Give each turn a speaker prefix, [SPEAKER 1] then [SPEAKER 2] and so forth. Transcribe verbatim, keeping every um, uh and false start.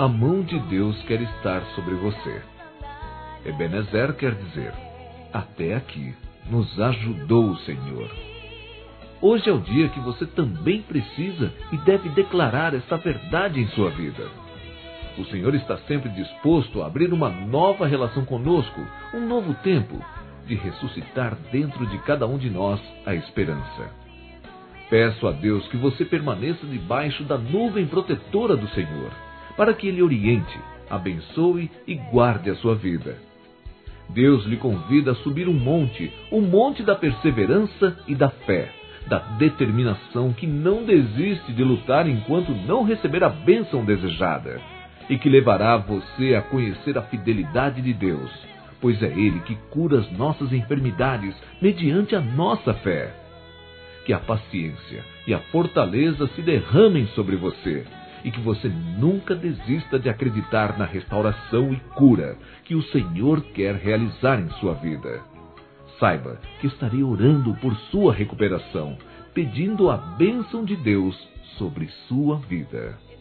[SPEAKER 1] a mão de Deus quer estar sobre você. Ebenezer quer dizer, até aqui nos ajudou o Senhor. Hoje é o dia que você também precisa e deve declarar esta verdade em sua vida. O Senhor está sempre disposto a abrir uma nova relação conosco, um novo tempo, de ressuscitar dentro de cada um de nós a esperança. Peço a Deus que você permaneça debaixo da nuvem protetora do Senhor, para que Ele oriente, abençoe e guarde a sua vida. Deus lhe convida a subir um monte, o monte da perseverança e da fé, da determinação que não desiste de lutar enquanto não receber a bênção desejada, e que levará você a conhecer a fidelidade de Deus, pois é Ele que cura as nossas enfermidades mediante a nossa fé. Que a paciência e a fortaleza se derramem sobre você, e que você nunca desista de acreditar na restauração e cura que o Senhor quer realizar em sua vida. Saiba que estarei orando por sua recuperação, pedindo a bênção de Deus sobre sua vida.